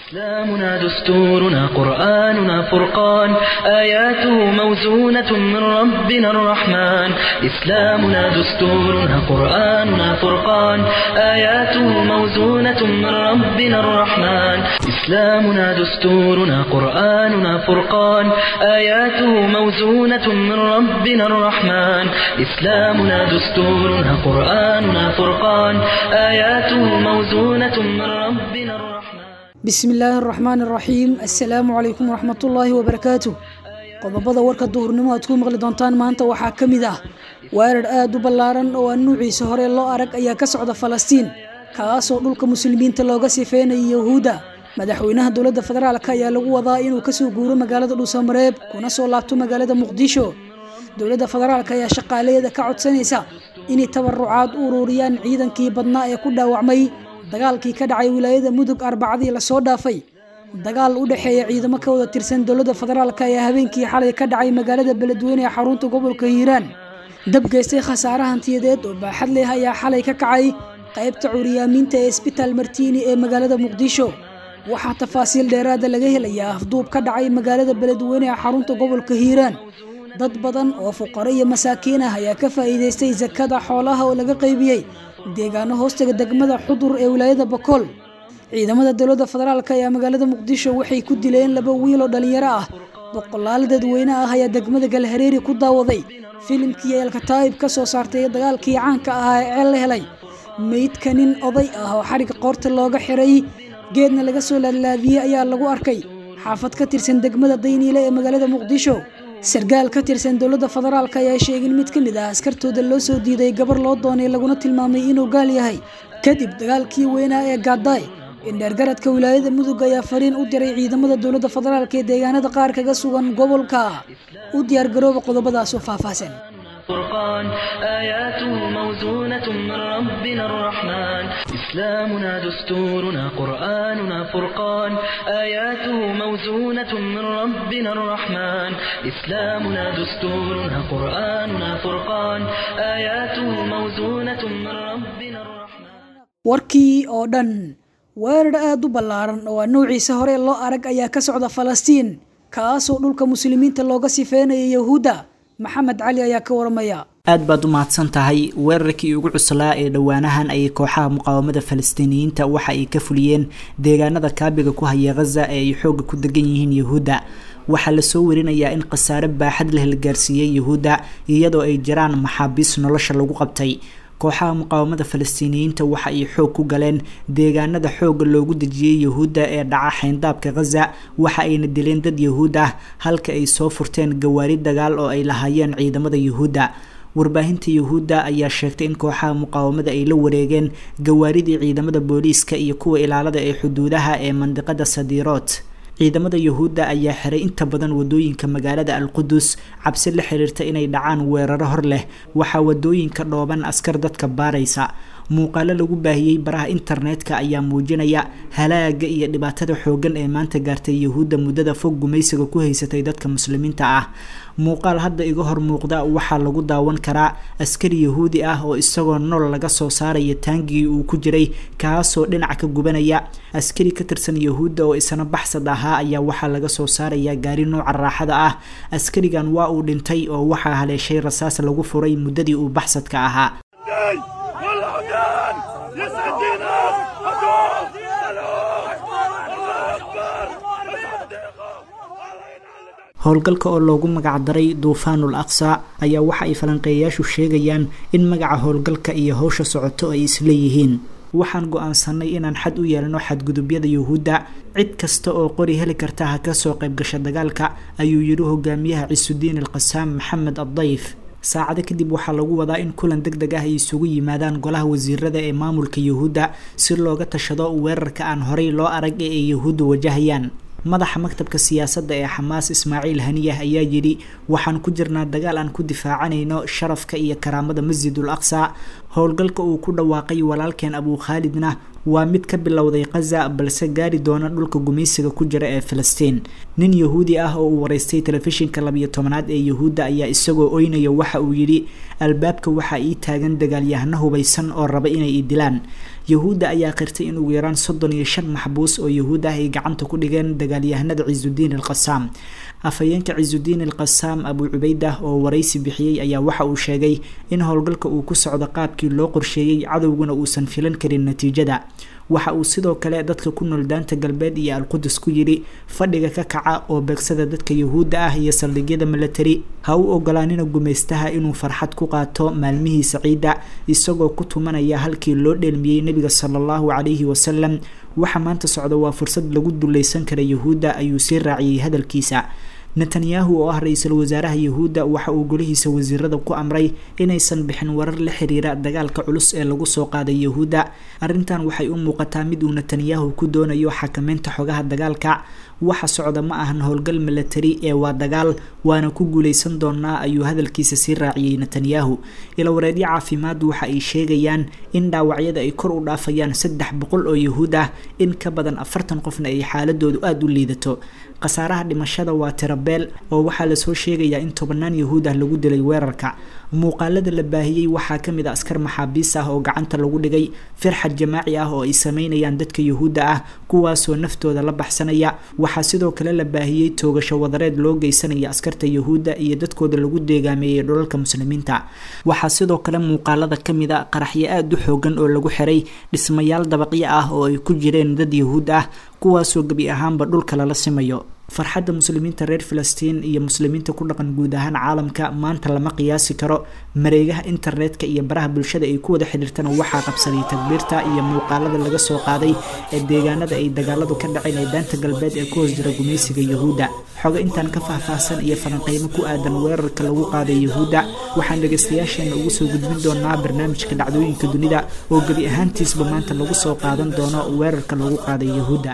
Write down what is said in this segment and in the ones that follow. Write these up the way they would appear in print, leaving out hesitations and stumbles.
إسلامنا دستورنا قرآننا فرقان آياته موزونة من ربنا الرحمن إسلامنا دستورنا قرآننا فرقان آياته موزونة من ربنا الرحمن إسلامنا دستورنا قرآننا فرقان آياته موزونة من ربنا الرحمن إسلامنا دستورنا قرآننا فرقان آياته موزونة من ربنا الرحمن بسم الله الرحمن الرحيم السلام عليكم ورحمة الله وبركاته qodobada warka duhurnimo aad ku maqli doontaan maanta waxaa kamid ah weerar aad u ballaaran oo aan nuuciisa hore loo arag ayaa ka socda Falastiin kaas oo dhulka muslimiinta looga sifeynay Yahuuda madaxweynaha dawladda federaalka ayaa lagu wadaa inuu ka soo guuro magaalada Dhuusamareeb kuna soo laabto magaalada Muqdisho dawladda federaalka ayaa shaqaaleeyada ka codsanaysa inay tabarucaad u ururiyaan ciidankii badnaa ee ku dhaawacmay dagaalkii ka dhacay wilaayada Mudug Arbacadii la soo dhaafay dagaal u dhaxeeya ciidamo ka wada tirsan dawladda federaalka ayaa habeenkii xalay ka dhacay magaalada Beledweyne ee xarunta gobolka Hiiraan dab geystay khasaare hantiyadeed oo baaxad leh ayaa xalay ka kacay qaybta curyaaminta ee Isbitaal Martiini ee magaalada Muqdisho waxaa tafaasiil dheeraad ah laga helayaa afduub ka dhacay magaalada Beledweyne ee xarunta gobolka Hiiraan dad badan oo fuqaro iyo masaakiin ah ayaa ka faa'iideystay zakada xoolaha oo laga qaybiyay deegaano hoostaga degmada Xudur ee wilaayada Bakool ciidamada dawladda federaalka ayaa magaalada Muqdisho waxay ku dileen laba wiil oo dhalinyaro ah boqolaal dadweyne ah ayaa degmada Galhareeri ku daawaday filimkii Al-Kataib ka soo saartay dagaalkii caanka ah ee la helay meydka nin oday ah oo xarig qoorta looga xiray geedna laga soo laalaadiyay ayaa lagu arkay xaafad ka tirsan degmada Dayniile ee magaalada Muqdisho sargaal ka tirsan dawladda federaalka ayaa sheegay mid kamid ah askartooda loo soo diiday gabar loo doonay laguna tilmaamay inuu gaal yahay kadib dagaalkii weynaa ee Gaday in dheergaradka wilaayada Mudug ayaa fariin u diray ciidamada dawladda federaalka ee deegaanada qaar kaga sugan gobolka u diyaar garooba qodobadaas oo faahfaahsan فرقان آياته موزونة من ربنا الرحمن إسلامنا دستورنا قرآننا فرقان آياته موزونة من ربنا الرحمن إسلامنا دستورنا قرآننا فرقان آياته موزونة من ربنا الرحمن warkii oo dhan weerar aad u ballaaran oo nuuciisa hore loo arag ayaa ka socda Falastiin kaas oo dhulka muslimiinta looga sifeynay Yahuuda maxamed cali ayaa ka waramaya aad baad u mahadsan tahay weerarkii ugu cuslaa ee dhawaanahan ay kooxaha muqaawamada Falastiiniyiinta waxa ay ka fuliyeen deegaanada kaabiga ku haya Gaza ee ay xoog ku degan yihiin Yahuuda waxa la soo warinayaa in qasaare baaxad leh la gaarsiiyay Yahuuda iyadoo ay jiraan maxaabiis nolosha lagu qabtay kooxaha muqaawamada Falastiiniyiinta waxa ay xoog ku galeen deegaanada xoog loogu dajiyay Yahuuda ee dhaca xeyndaabka Gaza waxa ayna dileen dad Yahuud ah halka ay soo furteen gawaari dagaal oo ay lahaayeen ciidamada Yahuuda warbaahinta Yahuuda ayaa sheegtay in kooxaha muqaawamada ay la wareegeen gawaaridii ciidamada booliiska iyo kuwa ilaalada ee xuduudaha ee mandiqada Sadiroot ciidamada Yahuuda ayaa xiray inta badan wadooyinka magaalada Al-Qudus cabsi la xiriirta inay dhacaan weeraro hor leh waxa wadooyinka dhooban askar dadka baaraysa muuqaalo lagu baahiyay baraha internetka ayaa muujinaya halaaga iyo dhibaatada xoogan ee maanta gaartay Yahuuda muddada fog gumaysiga ku haysatay dadka muslimiinta ah muuqaal hadda iga hor muuqda waxa lagu daawan karaa askari Yahuudi ah oo isagoo nool laga soo saaray taangii uu ku jiray kaasoo dhinac ka gubanaya askari ka tirsan Yahuuda oo isna baxsad ahaa ayaa waxa laga soo saaraya gaari nooca raaxada ah askarigan waa uu dhintay oo waxa haleeshay rasaas lagu furay muddadii uu baxsadka ahaa howlgalka oo loogu magac daray Duufaanul Aqsa ayaa waxa ay falanqeeyaashu sheegayaan in magaca howlgalka iyo hawsha socoto ay isleeyihiin waxaan go'aansanay inaan xad u yeelano xadgudubyada Yahuuda cid kasta oo qori heli karta ha ka soo qayb gasha dagaalka ayuu yiri hogaamiyaha Ciisudiin Al-Qassam Maxamed Ad-Dayf saacado kadib waxaa lagu wadaa in kulan degdeg ah ay isugu yimaadaan golaha wasiirada ee maamulka Yahuuda si looga tashado weerarka aan horey loo arag ee Yahuudu wajahayaan madaxa maktabka siyaasadda ee Xamaas Ismaaciil Haniyah ayaa yiri waxaan ku jirnaa dagaal aan ku difaacanayno sharafka iyo karaamada Masjidul Aqsa howlgalka uu ku dhawaaqay walaalkeen Abu Khalidna waa mid ka bilowday Gaza balse gaari doona dhulka gumaysiga ku jira ee Falastiin nin Yahuudi ah oo uu wareystay telefishinka 12aad ee Yahuuda ayaa isagoo oynaya waxa uu yiri albaabka waxa ii taagan dagaalyahano hubaysan oo raba inay dilaan yahuudda ayaa qirtay in ugu yaraan 35 maxbuus oo yahuud ah ay gacanta ku dhigeen dagaalyahanada Ciizuddin al-Qassam. afhayeenka Ciizuddin al-Qassam Abu Ubaydah oo waraysi bixiyay ayaa waxa uu sheegay in howlgalka uu ku socdo qaabkii loo qorsheeyay cadowguna uusan filan karin natiijada. waxa uu sidoo kale dadka ku nool daanta galbeed iyo al-Qudus ku yiri fadhiga ka kaca oo beegsada dadka yahuudda ah iyo saldhigyada military ha u ogolaanina gumeystaha inuu farxad ku qaato maalmihiisa ciida isagoo ku tumanaya halkii loo dheelmiyay nabiga sallallahu alayhi wasallam. waxa maanta socda waa fursad lagu duuleysan kara yahuudda ayuu sii raaciyay hadalkiisa. Netanyahu oo ah ra'iisul wasaaraha yahuudda waxa uu golihiisa wasiirada ku amray inaysan bixin warar la xiriira dagaalka culus ee lagu soo qaaday yahuudda. arrintan waxay u muuqataa mid uu Netanyahu ku doonayo xakameynta xogaha dagaalka. waxa socda ma ahan howlgal military ee waa dagaal waana ku guuleysan doonaa ayuu hadalkiisa sii raaciyay Netanyahu. ila wareedyo caafimaad waxa ay sheegayaan in dhaawacyada ay kor u dhaafayaan 300 oo yahuud ah in ka badan 40 qofna ay xaaladoodu aad u liidato. qasaaraha dhimashada waa tirabeel oo waxaa la soo sheegayaa in 10 yahuud ah lagu dilay weerarka. muuqaalada la baahiyay waxaa kamid ah askar maxaabiis ah oo gacanta lagu dhigay firxad jamaaci ah oo ay sameynayaan dadka yahuudda ah kuwaasoo naftooda la baxsanaya. waxaa sidoo kale la baahiyay toogasho wadareed loo geysanaya askarta yahuudda iyo dadkooda lagu deegaameeyay dhulalka muslimiinta. waxaa sidoo kale muuqaalada kamid ah qaraxyo aad u xoogan oo lagu xiray dhismayaal dabaqyo ah oo ay ku jireen dad yahuud ah kuwaasoo gabi ahaanba dhulka lala simayo. farxadda muslimiinta reer Filistiin iyo muslimiinta ku dhaqan guud ahaan caalamka maanta lama qiyaasi karo. mareegaha internetka iyo baraha bulshada ay ku wada xiriirtana waxaa qabsaday takbiirta iyo muuqaalada laga soo qaaday ee deegaanada ay dagaaladu ka dhaceen ee daanta galbeed ee ku hoos jira gumeysiga yahuudda. xoga intaan ka faahfaahsan iyo falanqeymo ku aadan weerarka lagu qaaday yahuudda waxaan dhageystayaasheena ugu soo gudbin doonaa barnaamijka dhacdooyinka dunida oo gabi ahaantiisba maanta lagu soo qaadan doono weerarka lagu qaaday yahuudda.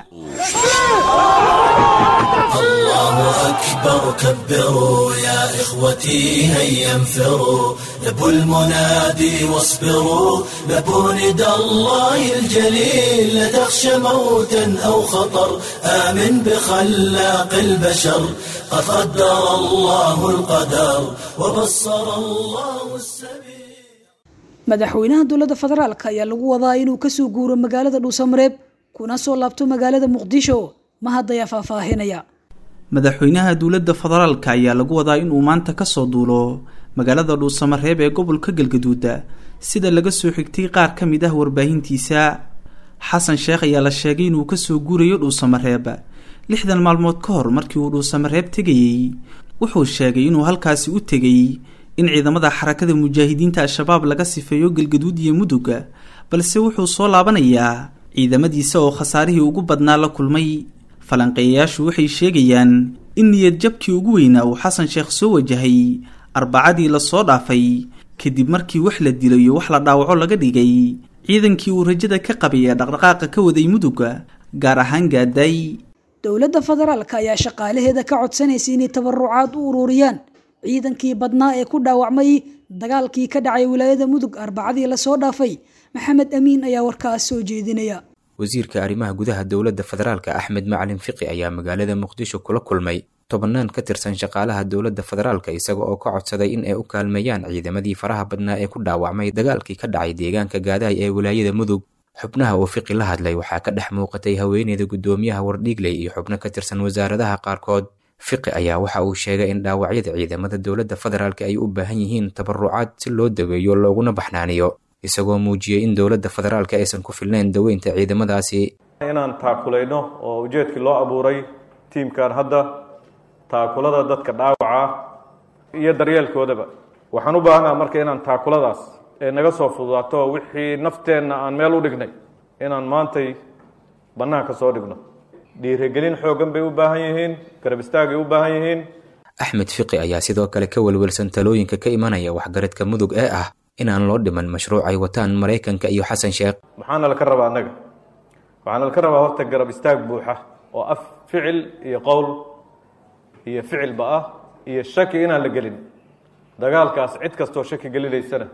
الله أكبر كبروا يا إخوتي هيا انفروا لبوا المنادي واصبروا لبوا ندى الله الجليل لا تخشى موتا أو خطر آمن بخلاق البشر قد قدر الله القدر وبصر الله السبيل. madaxweynaha dowladda federaalka ayaa lagu wadaa inuu ka soo guuro magaalada Dhuusamareeb kuna soo laabto magaalada Muqdisho. ma hadaya faahfaahinaya. madaxweynaha dowladda federaalka ayaa lagu wadaa inuu maanta ka soo duulo magaalada Dhuusamareeb ee gobolka Galgaduud sida laga soo xigtay qaar ka mid ah warbaahintiisa. xasan sheekh ayaa la sheegay inuu ka soo guurayo Dhuusamareeb 60 maalmood ka hor markii uu Dhuusamareeb tegayay. wuxuu sheegay inuu halkaasi u tegay in ciidamada xarakada mujaahidiinta al-shabaab laga sifeeyo Galgaduud iyo Mudug balse wuxuu soo laabanayaa ciidamadiisa oo khasaarihii ugu badnaa la kulmay. falanqeeyayaashu waxay sheegayaan in niyad jabkii ugu weynaa uu xasan sheekh soo wajahay arbacadii la soo dhaafay kadib markii wax la dilay iyo wax la dhaawaco laga dhigay ciidankii uu rajada ka qabay ee dhaqdhaqaaqa ka waday Mudug gaar ahaan Gaaday. dowladda federaalka ayaa shaqaalaheeda ka codsanaysa inay tabarucaad u ururiyaan ciidankii badnaa ee ku dhaawacmay dagaalkii ka dhacay wilaayada Mudug arbacadii la soo dhaafay. maxamed amiin ayaa warkaas soo jeedinaya. wasiirka arrimaha gudaha dowladda federaalka Axmed Macalin Fiqi ayaa magaalada Muqdisho kula kulmay 10 ka tirsan shaqaalaha dowladda federaalka isaga oo ka codsaday in ay u kaalmeeyaan ciidamadii faraha badnaa ee ku dhaawacmay dagaalkii ka dhacay deegaanka Gaaday ee wilaayada Mudug. xubnaha uu Fiqi la hadlay waxaa ka dhex muuqatay haweeneyda gudoomiyaha Wardhiigley iyo xubno ka tirsan wasaaradaha qaarkood. Fiqi ayaa waxa uu sheegay in dhaawacyada ciidamada dowladda federaalka ay u baahan yihiin tabarucaad si loo daweeyo looguna baxnaaniyo isagoo muujiyay in dowladda federaalka aysan ku filnayn daweynta ciidamadaasi. inaan taakulayno oo ujeedkii loo abuuray tiimkan hadda taakulada dadka dhaawaca iyo daryeelkoodaba waxaan u baahanahay marka inaan taakuladaas ee naga soo fududaato wixii nafteenna aan meel u dhignay inaan maantay banaanka soo dhigno. dhiirigelin xoogan bay u baahan yihiin, garab istaagay u baahan yihiin. Axmed Fiqi ayaa sidoo kale ka walwalsan talooyinka ka imanaya waxgaradka Mudug ee ah inaan loo dhiman mashruuc ay wataan Mareykanka iyo Xasan Sheekh. maxaana la ka rabaa annaga? waxaana la ka rabaa horta garab istaag buuxa oo af ficil iyo qowl iyo ficilba ah iyo shaki inaan la gelin. dagaalkaas cid kastoo shaki gelinaysana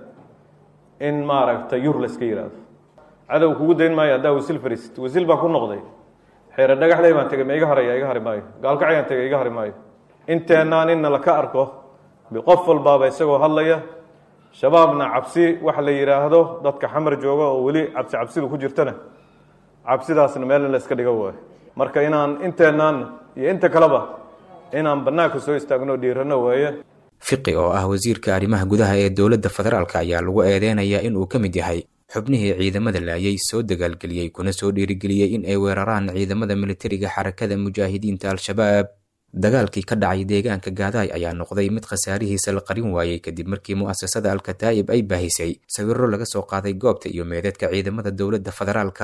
in maaragtay yur la iska yiraahdo. cadow kugu dayn maayo haddaa wasiil fariisid. wasiil baan ku noqday. xeere dhagaxley baan tegay ma iga haraya iga hari maayo. gaalkacayaan tegay iga hari maayo. inteennaan inna la ka arko qof walbaaba isagoo hadlaya shabaabna cabsi waxa la yidhaahdo dadka xamar jooga oo weli cabsidu ku jirtana cabsidaasna meel la iska dhigo waayo marka inaan inteenaan iyo inta kaleba inaan bannaanka soo istaagno dhiirano waaye. Fiqi oo ah wasiirka arrimaha gudaha ee dowladda federaalka ayaa lagu eedeynayaa in uu ka mid yahay xubnihii ciidamada laayay soo dagaalgeliyey kuna soo dhiirigeliyey in ay weeraraan ciidamada militariga xarakada mujaahidiinta al-shabaab. dagaalkii ka dhacay deegaanka gaadaay ayaa noqday mid khasaarihiisa la qarin waayey kadib markii mu'asasada al-kataa'ib ay baahisay sawirro laga soo qaaday goobta iyo meedadka ciidamada dowladda federaalka.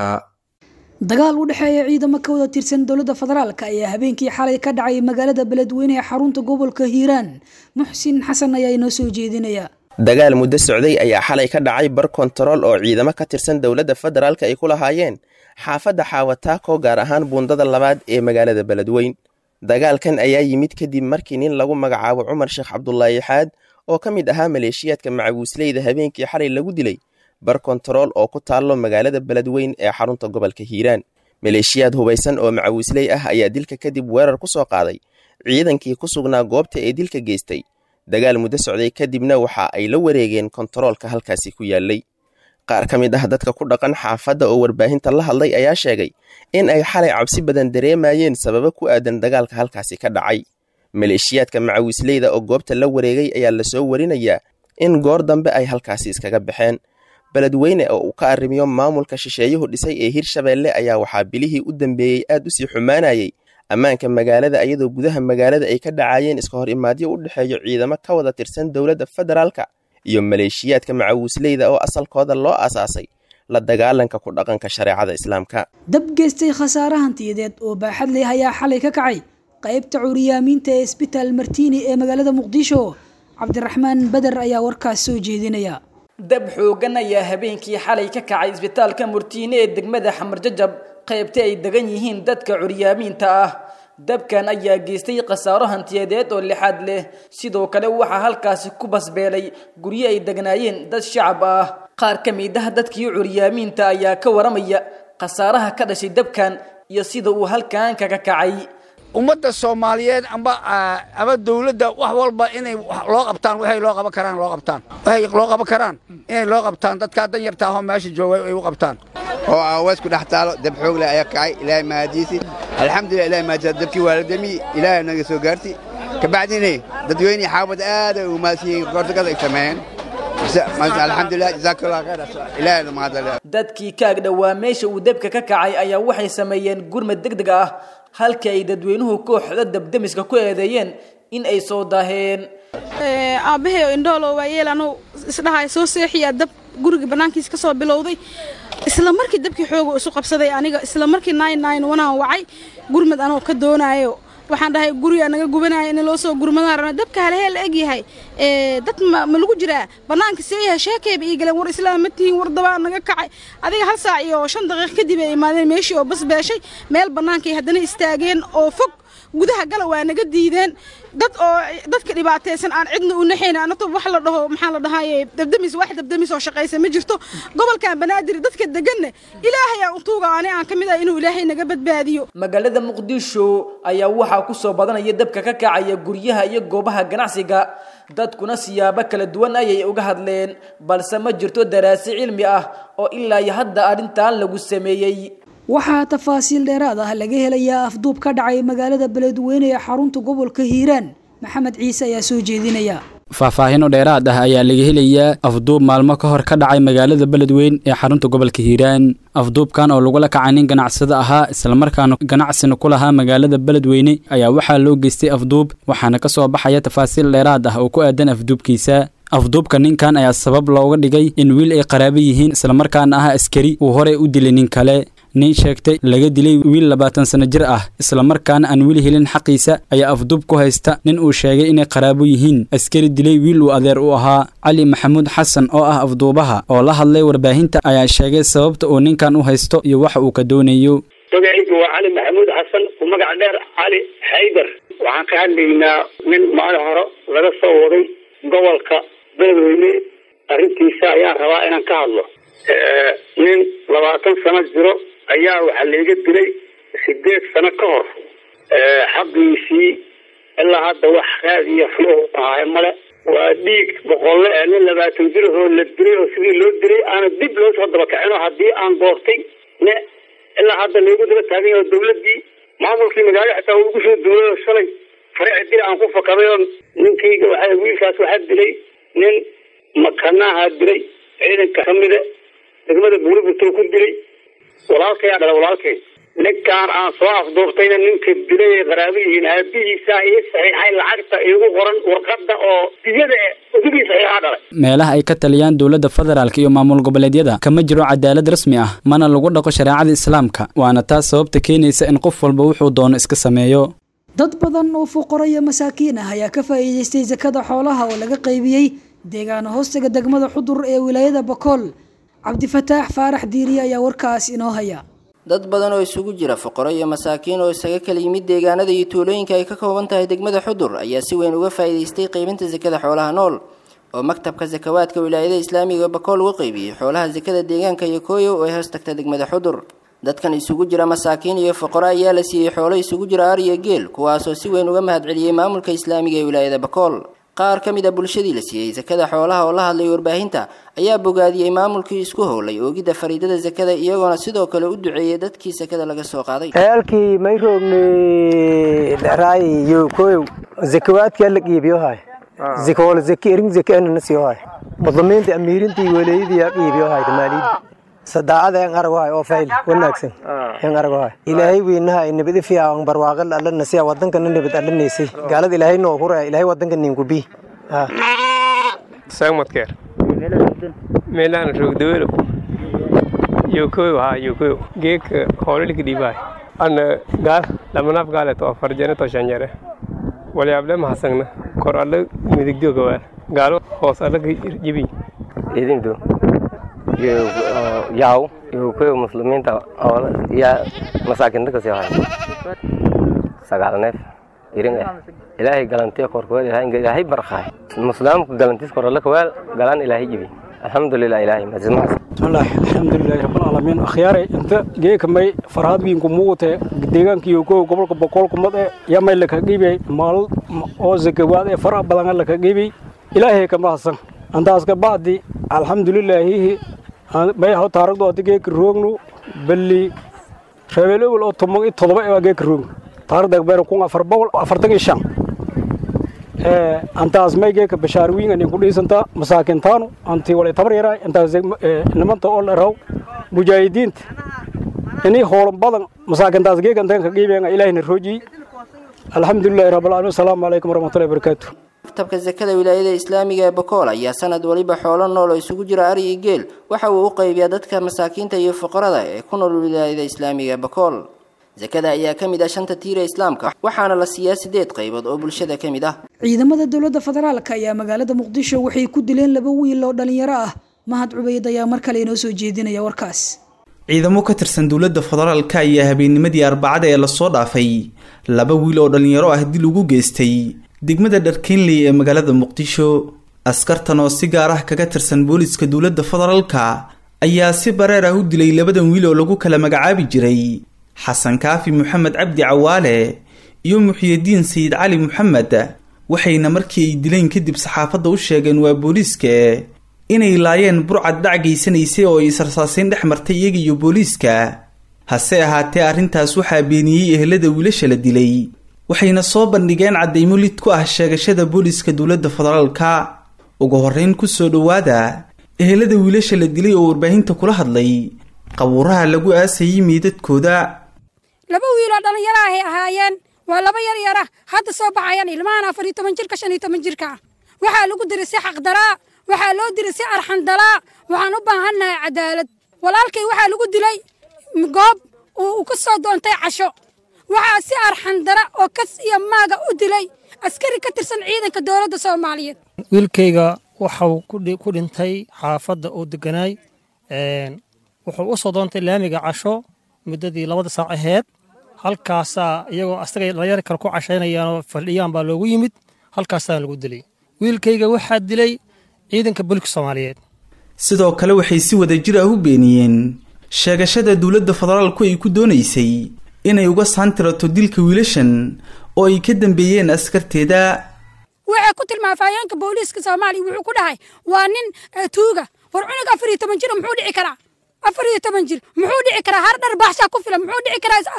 dagaal u dhexeeya ciidamo ka wada tirsan dowladda federaalka ayaa habeenkii xalay ka dhacay magaalada beledweyne ee xarunta gobolka hiiraan. muxsin xasan ayaa inoo soo jeedinaya. dagaal muddo socday ayaa xalay ka dhacay bar kontarool oo ciidamo ka tirsan dowladda federaalka ay ku lahaayeen xaafadda xaawataako gaar ahaan buundada labaad ee magaalada beledweyn. dagaalkan ayaa yimid kadib markii nin lagu magacaabo cumar sheekh cabdulaahi xaad oo ka mid ahaa maleeshiyaadka macawiisleyda habeenkii xalay lagu dilay bar kontarool oo ku taallo magaalada beledweyn ee xarunta gobolka hiiraan. maleeshiyaad hubaysan oo macawiisley ah ayaa dilka kadib weerar ku soo qaaday ciidankii ku sugnaa goobta ee dilka geystay. dagaal muddo socday kadibna waxa ay la wareegeen kontaroolka halkaasi ku yaallay. qaar ka mid ah dadka ku dhaqan xaafadda oo warbaahinta la hadlay ayaa sheegay in ay xalay cabsi badan dareemayeen sababo ku aadan dagaalka halkaasi ka dhacay. maleeshiyaadka macawiisleyda oo goobta la wareegay ayaa lasoo warinayaa in goor dambe ay halkaasi iskaga baxeen. beledweyne oo uu ka arrimiyo maamulka shisheeyuhu dhisay ee hirshabeelle ayaa waxaa bilihii u dambeeyey aad u sii xumaanayay ammaanka magaalada iyadoo gudaha magaalada ay ka dhacayeen iska hor imaadyo u dhexeeyo ciidamo ka wada tirsan dowladda federaalka iyo maleeshiyaadka macawiisleyda oo asalkooda loo aasaasay la dagaalanka ku dhaqanka shareecada islaamka. dab geystay khasaare hantiyadeed oo baaxad leh ayaa xalay ka kacay qaybta curyaamiinta ee isbitaal martiini ee magaalada muqdisho. cabdiraxmaan badar ayaa warkaas soo jeedinaya. dab xoogan ayaa habeenkii xalay ka kacay isbitaalka martiini ee degmada xamar jajab qaybta ay degan yihiin dadka curyaamiinta ah. dabkan ayaa geystay khasaaro hantiyadeed oo lixaad leh. sidoo kale waxaa halkaasi ku basbeelay guryo ay degnaayeen dad shacab ah. qaar ka mid ah dadkii curyaamiinta ayaa ka waramaya khasaaraha ka dhashay dabkan iyo sida uu halkan kaga kacay. ummadda Soomaaliyeed ama dawladda wax walba inay loo qabtaan waxay loo qaban karaan inay loo qabtaan dadka danyarta ah oo meesha jooga ay u qabtaan oo awaas ku dhaxtaalo dab xoog leh ayaa kacay ilaahay maadiisi alxamdulillah ilaahay maadiisi dabkii waalidami ilaahay naga soo gaartay ka bacdina dadweyne xaabad aad u maasiyay qortagada ay sameeyeen alxamdulillah jazakallahu khayr ilaahay ma hadala. dadkii ka agdhawaa meesha uu dabka ka kacay ayaa waxay sameeyeen gurmad degdeg ah halka ay dadweynuhu kooxda dabdamiska ku eedeeyeen in ay soo daaheen. aabahay indhoolo waa yeelano isdhahay soo seexiya dab guriga banaankiisa ka soo bilowday isla markii dabkii xoog isu qabsaday aniga isla markii 991 wacay gurmad anoo ka doonayo waxaan dhahay guriga naga gubanayo in loo soo gurmadaan dabka halheel eg yahay dad ma lagu jiraa banaanka seeyahay sheekayba ii galeen war islaamatihiin war dabaa naga kacay adiga hal saac iyo 5 daqiiqo kadib ay imaadeen meeshii oo bas beeshay meel banaankay haddana istaageen oo fog gudaha gala waa naga diideen dadka dhibaataysan aan cidna u naxayna anato wax la dhaho maxaa la dhahaye dabdamis oo shaqaysan ma jirto gobolkan banaadir dadka degan ilaahay aan u tuuga aan kamid ah inuu ilaahay naga badbaadiyo. magaalada muqdisho ayaa waxa ku soo badanaya dabka ka kacaya guryaha iyo goobaha ganacsiga dadkuna siyaabo kala duwan ayay uga hadleen balse ma jirto daraasad cilmi ah oo ilaa hadda arintan lagu sameeyay. waxaa tafaasiil dheeraad ah laga helayaa afduub ka dhacay magaalada beledweyne ee xarunta gobolka hiiraan. maxamed ciise ayaa soo jeedinaya. faahfaahinno dheeraad ah ayaa laga helayaa afduub maalmo ka hor ka dhacay magaalada beledweyn ee xarunta gobolka hiiraan. afduubkan oo lagula kacay nin ganacsada ahaa islamarkaana ganacsina ku lahaa magaalada beledweyne ayaa waxaa loo geystay afduub waxaana ka soo baxaya tafaasiil dheeraad ah oo ku aadan afduubkiisa. afduubka ninkan ayaa sabab looga dhigay in wiil ay qaraabo yihiin islamarkaana ah askari uu horey u dilay nin kale. nin sheegtay laga dilay wiil 20 sano jir ah islamarkaana aan weli helin xaqiisa ayaa afduub ku haysta nin uu sheegay inay qaraabo yihiin askari dilay wiil uu adeer u ahaa. cali maxamuud xasan oo ah afduubaha oo la hadlay warbaahinta ayaa sheegay sababta uu ninkan u haysto iyo waxa uu ka doonayo. magaciisu waa cali maxamuud xasan oo magac dheer cali xaydar. waxaan ka hadlaynaa nin maalin hore laga soo waday gobolka beledweyne arrintiisa ayaan rabaa inaan ka hadlo. nin 20 sano jiro ayaa waxaa laga dilay 8 sano ka hor. xaqiisii ilaa hadda wax raad iyo flow ahaa male waa dhiig boqolle nin 20 jir oo la diray oo sidii loo diray aana dib loo soo daba kacino haddii aan goortay ne ilaa hadda lagu daba taagan yahay dawladdii maamulkii magaalada xitaa uu ugu soo duulay shalay farci dil aan ku fakaday ninkayga waxaa wiilkaas waxaa dilay nin makanaha dilay ciidanka kamida degmada buurburto ku dilay walaalkay dhala walaalkay ninkaan aan soo afduubtayna ninka dilay qaraabihiin aabihiisa iyo saxiixay lacagta igu qoran warqadda oo diyada ugu saxiixa dhalay meelaha ay ka taliyaan dowladda federaalka iyo maamul goboleedyada kama jiro cadaalad rasmi ah mana lagu dhaqo shariicada islaamka waana taas sababta keenaysa in qof walba wuxuu doono iska sameeyo dad badan oo fuqaro iyo masaakiin ah ayaa ka faa'iideystay zakada xoolaha oo laga qaybiyay deegaano hoostiga degmada Xudur ee wilaayada Bakool Cabdifataax Faarax Diiriye ayaa warkaas inoo haya dad badan oo isugu jira fuqaro iyo masaakiin oo isaga kala yimid deegaanada iyo tuulooyinka ay ka kooban tahay degmada Xudur ayaa si weyn uga faa'iideystay qaybinta zakada xoolaha nool oo maktabka zakawaadka wilaayada islaamiga Bakool uu qaybiyay xoolaha zakada deegaanka iyo kooyo oo hoos tagta degmada Xudur dadkan isugu jira masaakiin iyo fuqaro ayaa la siiyay xoolo isugu jira ari iyo geel kuwaas oo si weyn uga mahadceliyay maamulka islaamiga ee wilaayada Bakool qaar kamid ah bulshadii la siiyay zakada xoolaha oo la hadlay warbaahinta ayaa bogaadiyay maamulkii isku howlay oogida fariidada zakada iyagoona sidoo kale u duceeyay dadkii zakada laga soo qaaday halkii may roogni raay iyo kooyo zakawaadka la qiibiyo hay zikool zakirin zakana nasiyo hay mudamiinta amiirintii walaayadii qiibiyo hay maaliyada sadaacada aan aragay oo fayl wanaagsan aan aragay ilaahay wiinaha nabad fiican barwaaqo alla nasiya wadanka nabad alla neesay gaalada ilaahay noo huray ilaahay wadanka ninku bi samadkeer meelaan roogdawlo yoko geek hoolalka dhibay ana gaar lamanaf gaaleto farjana to shanjare waliyaable mahasagna kor alla midigdo gaar gaalo hoos alla jibi idin do yaw yoko muslimiinta oo ya masaakinta ka soo hay sagaalneef iringa ilaahay galantiya korkooda ilaahay barqay muslimku galantiis kor alla kawaal galan ilaahay jibi alxamdulilah ilaahay mazmaas alxamdulilah rabbil alamin akhyare inta geekamay farhad wiin ku muuqatay deegaanka iyo gobolka Bakool kumad yamay la ka qibay maal oo zakawaad ee faraha badan la ka qibay ilaahay ka mahadsan antaas ka baadi alxamdulilah bay ha taariikhdu adigee ka roogno balli shabeelo oo 17 ee geek roog taariikhda beer ku 445 antaas mayge ka bashaar wiin aan ku dhiisanta masaakintaanu anti wala tabar yaray antaas nimanta oo la raw mujaahidiinta inay hoolan badan masaakintaas geeg antan ka qiibeena ilaahina rooji alxamdulilah rabbil alamin assalamu alaykum warahmatullahi wabarakatuh maktabka zakada wilaayada islaamiga ee Bakool ayaa sanad waliba xoolo nool oo isugu jira ari iyo geel waxa uu u qaybiyaa dadka masaakiinta iyo fuqarada ee ku nool wilaayada islaamiga ee Bakool zakada ayaa kamid ah shanta tiir ee islaamka waxaana la siiyaa 8 qaybood oo bulshada kamid ah ciidamada dawladda federaalka ayaa magaalada Muqdisho waxay ku dileen 2 wiil oo dhalinyaro ah mahad cubayd ayaa mar kale inoo soo jeedinaya warkaas ciidamo ka tirsan dawladda federaalka ayaa habeennimadii Arbacada ee la soo dhaafay 2 wiil oo dhalinyaro ah dil ugu geystay degmada Dharkeenley ee magaalada Muqdisho askartan oo si gaar ah kaga tirsan booliska dawladda federaalka ayaa si bareer ah u dilay 2 wiil oo lagu kala magacaabi jiray Xasan Kaafi Maxamed Cabdi Cawaale iyo Muxyidiin Sayid Cali Maxamed waxayna markii ay dileen kadib saxaafadda u sheegeen waa booliska inay laayeen burcad dhacaysanaysa oo ay sarsaaseen dhexmartay iyaga iyo booliska hase ahaatee arrintaas waxaa beeniyay ehelada wiilasha la dilay waxayna soo bandhigeen cadeymo lid ku ah sheegashada booliska dawladda federaalka ugu horeyn ku soo dhawaada ehelada wiilasha la dilay oo warbaahinta kula hadlay qabuuraha lagu aasayay meedadkooda 2 wiil oo dhalinyaro ah ahaayeen waa 2 yar yar ah hadda soo baxayaan ilmaana 14 jirka 15 jirka waxa lagu diray si xaq daraa waxa loo diray si arxan dalaa waxaan u baahanahay cadaalad walaalkay waxa lagu dilay goob uu ka soo doontay casho waxa si arxan dara oo kas iyo maaga u dilay askari ka tirsan ciidanka dawladda Soomaaliyeed wiilkayga waxa uu ku dhintay xaafadda oo deganay wuxuu u soo doontay laamiga casho muddadii 2 saac ahayd halkaas iyagoo asaga dhalinyaro kale ku cashaynayaan oo fadhiyaan baa loogu yimid halkaas lagu dilay wiilkayga waxa dilay ciidanka booliska Soomaaliyeed sidoo kale waxay si wada jir ah u beeniyeen sheegashada dawladda federaalku ay ku doonaysay inay uga saantirato dilka wiilashan oo ay ka dambeeyeen askarteeda waxay ku tilmaafayeenka booliiska Soomaaliya wuxuu ku dhahay waa nin tuuga war cunuga 14 jir muxuu dhici karaa 14 jir muxuu dhici karaa har dhar baxsha ku filan muxuu dhici karaa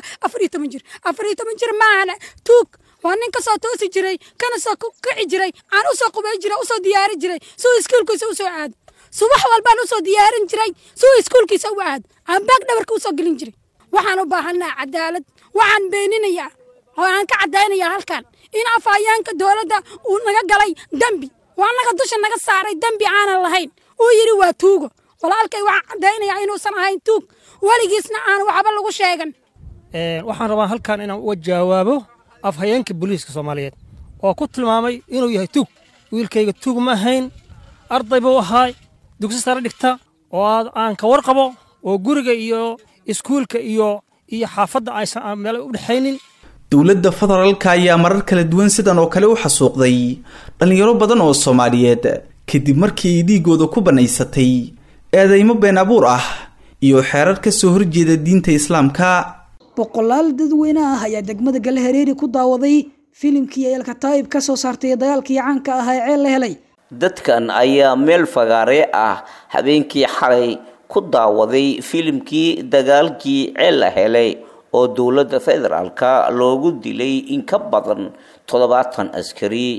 14 jir maana tuug waa nin ka soo toosi jiray kana soo kici jiray aan u soo qubay jiray u soo diyaari jiray soo iskuulkiisa u soo aad subax walba u soo diyaarin jiray soo iskuulkiisa u aad aan baag dhabarka u soo gelin jiray waxaan u baahanaa cadaalad waxaan beeninayaa oo aan ka cadaynayaa halkan in afayeenka dawladda uu naga galay dambi waa naga dusha naga saaray dambi aan lahayn oo yiri waa tuugo walaalkay waxaan cadaynayaa inuu san ahayn tuug waligiisna aan waxba lagu sheegan waxaan rabaa halkan inaan u jawaabo afhayeenka booliiska Soomaaliyeed oo ku tilmaamay inuu yahay tuug wiilkayga tuug ma ahayn arday buu ahaa dugsi sare dhigta oo aan ka warqabo oo guriga iyo iskuulka iyo xaafadda aysan meel u dhaxaynin dowladda federaalka ayaa marar kala duwan sidan oo kale u xasuuqday dhalinyaro badan oo Soomaaliyeed kadib markii dhiigooda ku banaysatay eedeymo been abuur ah iyo xeerar ka soo horjeeda diinta Islaamka boqolaal dadweyne ah ayaa degmada Galhareeri ku daawaday filimkii ay Al-Kataib ka soo saartay dagaalkii caanka ah ee ceel la helay dadkan ayaa meel fagaare ah habeenkii xalay ku daawaday filimkii dagaalkii ceel la helay oo dowladda federaalka loogu dilay in ka badan 70 askari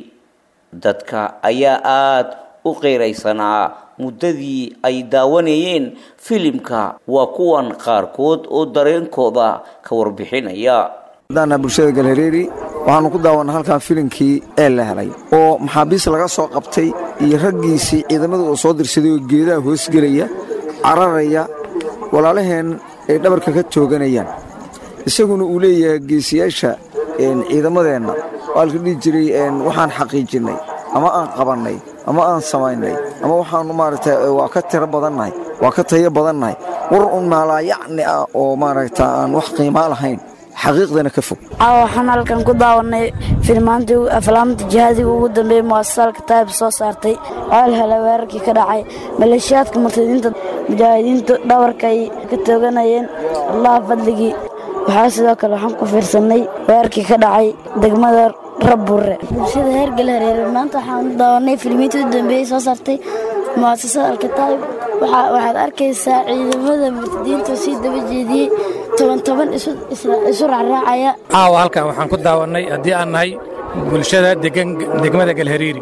dadka ayaa aad u qeyraysanaa muddadii ay daawanayeen filimka waa kuwan qaarkood oo dareenkooda ka warbixinaya dana bulshada Galhareeri waxaanu ku daawanaa halkan filimkii ee la helay oo maxaabiis laga soo qabtay iyo raggiisii ciidamada oo soo dirsaday oo geedaha hoos galaya cararaya walaalaheen ay dhabarka ka tooganayaan isaguna uu leeyahay geesiyaasha ciidamadeena walka dhig jiray waxaan xaqiijinay ama aan qabanay ama aan samaynay ama waxaan maaragtay waa ka tiro badannahay waa ka tayo badannahay war maala yacni oo maaragtay aan wax qiimo lahayn xaqiiqdana ka fog waxaan halkan ku daawanay filmaantii aflaamta jihaadiga ugu dambeeyay muasasada Kataib soo saartay ceel helay weerarkii ka dhacay maleeshiyaadka murtadiinta mujaahidiinta dhawarkay ka tooganayeen Allah fadligii waxaa sidoo kale waxaan ku fiirsanay weerarkii ka dhacay degmada Rabure bulshada heer Galhareeri maanta waxaan daawanay filmiintii ugu dambeeyay soo saartay muasasada Kataib waxaad arkaysaa ciidamada murtadiinta si daba jeediyay toban isu raacaya halkan waxaan ku daawanay haddii aan nahay bulshada degmada Galhareeri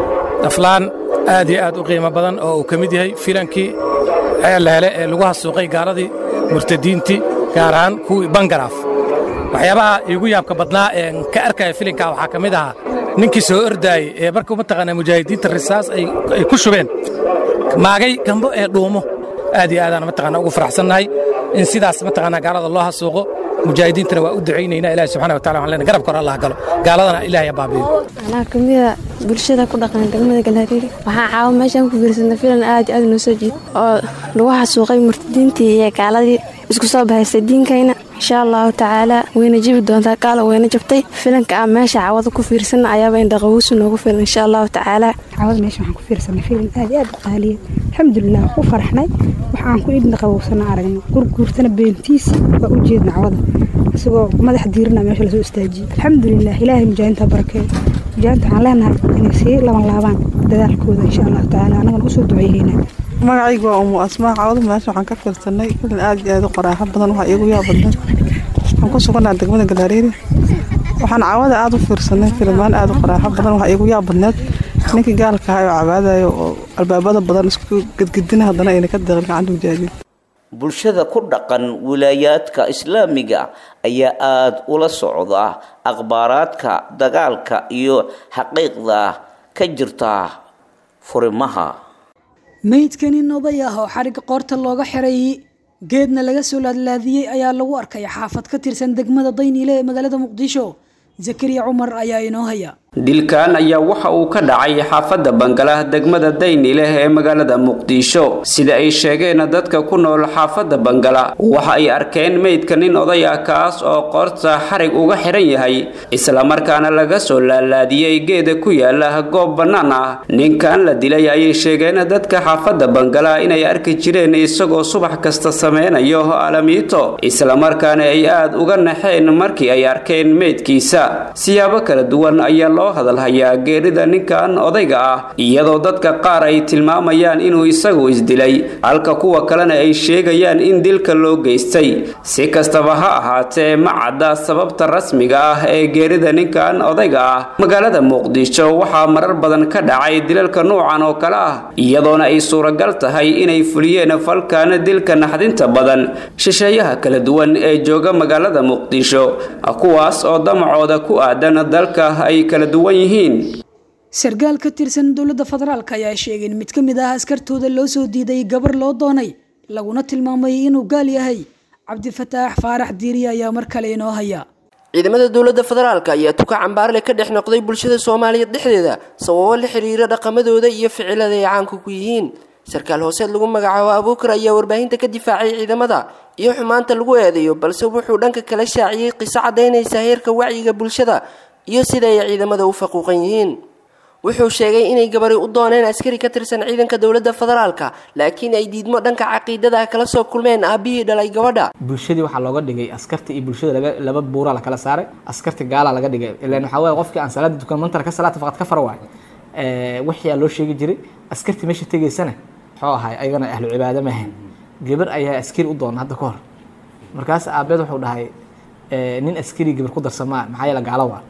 aflaan aad iyo aad u qiimo badan oo uu ka mid yahay filankii ceel la helay ee lagu hasuuqay gaaladii murtadiintii gaar ahaan kuwii Bangaraaf waxyaabaha igu yaabka badnaa ee ka arkaya filimka waxaa ka mid ahaa ninkii soo ordaayay ee markuu mataqaanaa mujaahidiinta risaas ay ku shubeen maagay gambo ee dhuumo aad iyo aadaan mataqaanaa ugu faraxsannahay in sidaas mataqaanaa gaalada loo hasuuqo mujaahidiintana waa u ducaynaynaa ilaahay subxaana wa taala waxaan leenahay garabka hore Allah galo gaaladana ilaahay baabiyo anaa kamida bulshada ku dhaqan degmada Galhareeri waxaan caawa meeshan ku fiirsanay filan aad iyo aad noo soo jiid oo lagu hasuuqay murtadiintii iyo gaaladii isku soo bahaysay diinkayna insha Allah taala wayna jibi doontaa kaala wayna jabtay filanka aan meesha caawada ku fiirsan ayaaba in dhaqawuus noogu filan insha Allah taala caawada meesha waxaan ku fiirsanay filan aad iyo aad qaaliye alxamdulillah ku farxnay waxaan ku idin dhaqawuusana aragno gurgurtana beentiisi waa u jeedna caawada isagoo madax diirna meesha la soo istaajiyay alxamdulillah ilaahay mujaahinta barakay mujaahinta waxaan leenahay inay sii laban dadaalkooda insha Allah taala anagana u soo duceeynaa magacaygu waa Umu Asmaa caawada meesha waxaan ka fiirsanay filan aad iyo aad u qoraaxo badan waxa iigu yaab badan waxaan ku suganaa degmada Galhareeri waxaan caawada aad u fiirsanay filmaan aad u qoraaxo badan waxa iigu yaab badneed ninkii gaalka ahaa oo cabaadayo oo albaabada badan isku gadgadina haddana ayna ka deeqin gacanta mujaahidiin bulshada ku dhaqan wilaayaadka islaamiga ayaa aad ula socda akhbaaraadka dagaalka iyo xaqiiqda ka jirta furimaha meydkani oday ah oo xariga qoorta looga xiray geedna laga soo laadlaadiyey ayaa lagu arkay xaafad ka tirsan degmada Dayniile ee magaalada Muqdisho Zakariya Umar ayaa inoo haya dilkan ayaa waxa uu ka dhacay xaafadda Bangalaha degmada Dayniile ee magaalada Muqdisho sida ay sheegeen dadka ku nool xaafadda Bangala waxa ay arkeen meydka nin oday ah kaas oo qoorta xarig uga xiran yahay isla markaana laga soo laalaadiyay geed ku yaala goob banaan ah ninkan la dilay ay sheegeen dadka xaafadda Bangala inay arki jireen isagoo subax kasta sameynayo alamiito isla markaana ay aad uga naxeen markii ay arkeen meydkiisa siyaabo kala duwan ayaa loo hadalhayaa geerida ninkan odayga ah iyadoo dadka qaar ay tilmaamayaan inuu isagu isdilay halka kuwa kalena ay sheegayaan in dilka loo geystay si kastaba ha ahaatee ma cadda sababta rasmiga ah ee geerida ninkan odayga ah magaalada muqdisho waxaa marar badan ka dhacay dilalka noocan oo kale ah iyadoona ay suuragal tahay inay fuliyeen falkan dilka naxdinta badan shisheeyaha kala duwan ee jooga magaalada muqdisho kuwaas oo damacooda ku aadan dalka ay kala duwan yihiin sargaal ka tirsan dowladda federaalka ayaa sheegay in mid ka mid ah askartooda loo soo diiday gabar loo doonay laguna tilmaamay inuu gaal yahay cabdifataax faarax diiri ayaa mar kale inoo haya ciidamada dowladda federaalka ayaa tuka cambaarle ka dhex noqday bulshada Soomaaliyeed dhexdeeda sababo la xiriira dhaqamadooda iyo ficilada ay caanka ku yihiin sarkaal hooseed lagu magacaabo Abuukar ayaa warbaahinta ka difaacay ciidamada iyo xumaanta lagu eedeeyo balse wuxuu dhanka kala shaaciyay qiso cadeynaysa heerka wacyiga bulshada iyo sida ay ciidamada u faquuqan yihiin wuxuu sheegay inay gabari u dooneen askari ka tirsan ciidanka dowladda federaalka laakiin ay diidmo dhanka caqiidada kala soo kulmeen aabihii dhalay gabadha bulshadii waxa looga dhigay askarta iyo bulshada laba buura la kala saaray askarta gaala laga dhigay ilaa waxa weey qofkii aan salaad dukan mantar ka salaad faqad ka farwaay wixii loo sheegi jiray askarta meesha tageysana wuxuu ahay ayagana ahlu cibaado ma ahayn gabar ayaa askari u doon hadda ka hor markaas aabeed wuxuu dhahay nin askari gabar ku darsamaa maxaa yeelay gaalo waa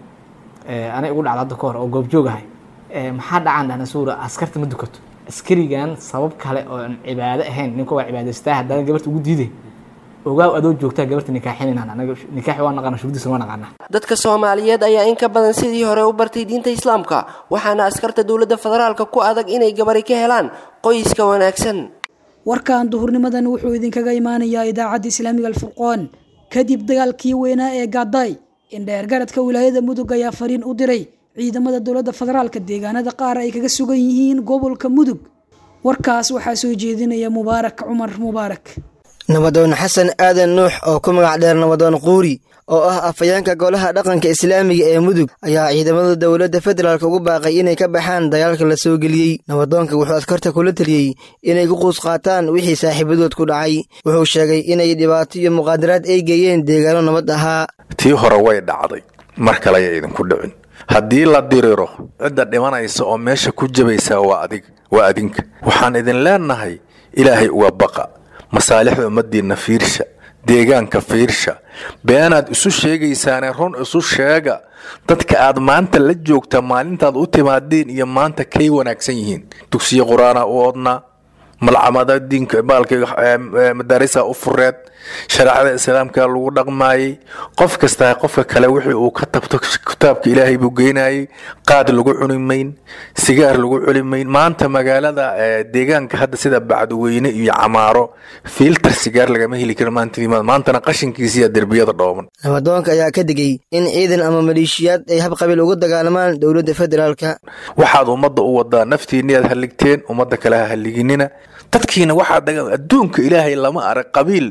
ana igu dhacday hadda ka hor oo goob joogahay maxaa dhacaan dhana suura askarta ma dukato askarigan sabab kale oo aan cibaado ahayn ninka waa cibaadaystaa haddana gabarta ugu diiday ogaa adoo joogtaa gabarta nikaaxinayna anaga nikaaxi waa naqana shuruudiisa waa naqana dadka Soomaaliyeed ayaa in ka badan sidii hore u bartay diinta Islaamka waxaana askarta dowladda federaalka ku adag inay gabari ka helaan qoyska wanaagsan warkaan duhurnimadan wuxuu idinkaga imaanayaa idaacadda Islaamiga Al-Furqaan kadib dagaalkii weynaa ee Gaday in dheergaradka wilaayada Mudug ayaa fariin u diray ciidamada dowladda federaalka deegaanada qaar ay kaga sugan yihiin gobolka Mudug warkaas waxaa soo jeedinaya Mubaarak Umar Mubaarak nabadoon xasan aadan nuux oo ku magac dheer nabadoon quuri oo ah afayeenka golaha dhaqanka islaamiga ee Mudug ayaa ciidamada dowladda federaalka ugu baaqay inay ka baxaan dagaalka la soo galiyay nabadoonka wuxuu askarta kula taliyay inay ku qoos qaataan wixii saaxiibadood ku dhacay wuxuu sheegay inay dhibaato iyo muqaadaraad ay geeyeen deegaano nabad ahaa tii hore way dhacday mar kale ay idinku dhicin haddii la diriro cidda dhimanaysa oo meesha ku jabaysa waa adinka waxaan idin leenahay ilaahay uga baqa masaalixda ummaddiina fiirsha deegaanka fiirsha beenaad isu sheegaysaane run isu sheega dadka aad maanta la joogta maalintaad u timaadeen iyo maanta kay wanaagsan yihiin dugsiyo quraana u odnaa malcamada diinka baalka madaarisa u fureed shariicada islaamka lagu dhaqmaayay qof kasta qofka kale wixii uu ka tabto kitaabka ilaahay buu geynayay qaad lagu cunimayn sigaar lagu culimayn maanta magaalada deegaanka hadda sida bacdweyne iyo camaaro filter sigaar lagama heli karo maantana qashinkiisa derbiyada dhooban nabadoonka ayaa ka digay in ciidan ama maleeshiyaad ay hab qabiil ugu dagaalamaan dowladda federaalka waxaad ummadda u wadaa naftiinniyaad haligteen ummadda kale ha haliginina dadkiina waxaa adduunka ilaahay lama arag qabiil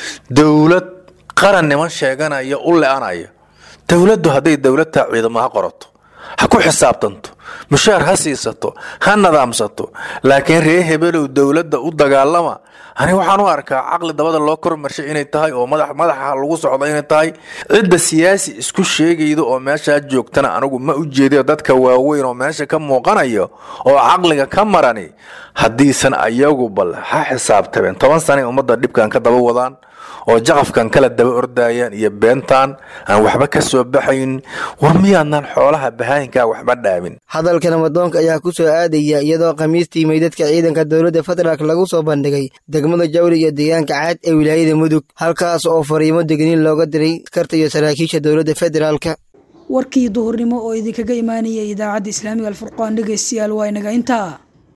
dowlad qaran niman sheeganaya u le'anaya dowladdu hadday dowladtaa ciidamo ha qorato ha ku xisaabtanto mushaar ha siisato ha nadaamsato laakiin reer hebelow dowladda u dagaalama ani waxaan u arkaa caqli dabada loo kormarshay inay tahay oo madaxa lagu socdo inay tahay cidda siyaasi isku sheegayda oo meeshaa joogtana anigu ma u jeedayo dadka waaweyn oo meesha ka muuqanayo oo caqliga ka marani haddiisan ayagu bal ha xisaabtabeen 10 sano ummadda dhibkan ka daba wadaan oo jaqafkan kala daba ordayaan iyo beentaan aan waxba ka soo baxayn war miyaanaan xoolaha bahaayinka waxba dhaamin hadalka nabadoonka ayaa ku soo aadaya iyadoo khamiistii meydadka ciidanka dowladda federaalka lagu soo bandhigay degmada Jawri iyo deegaanka Caad ee wilaayada Mudug halkaas oo fariimo degniin looga diray askarta iyo saraakiisha dowladda federaalka warkii duhurnimo oo idinkaga imaanayay idaacadda Islaamiga Al-Furqaan dhageystayaal waa inaga intaa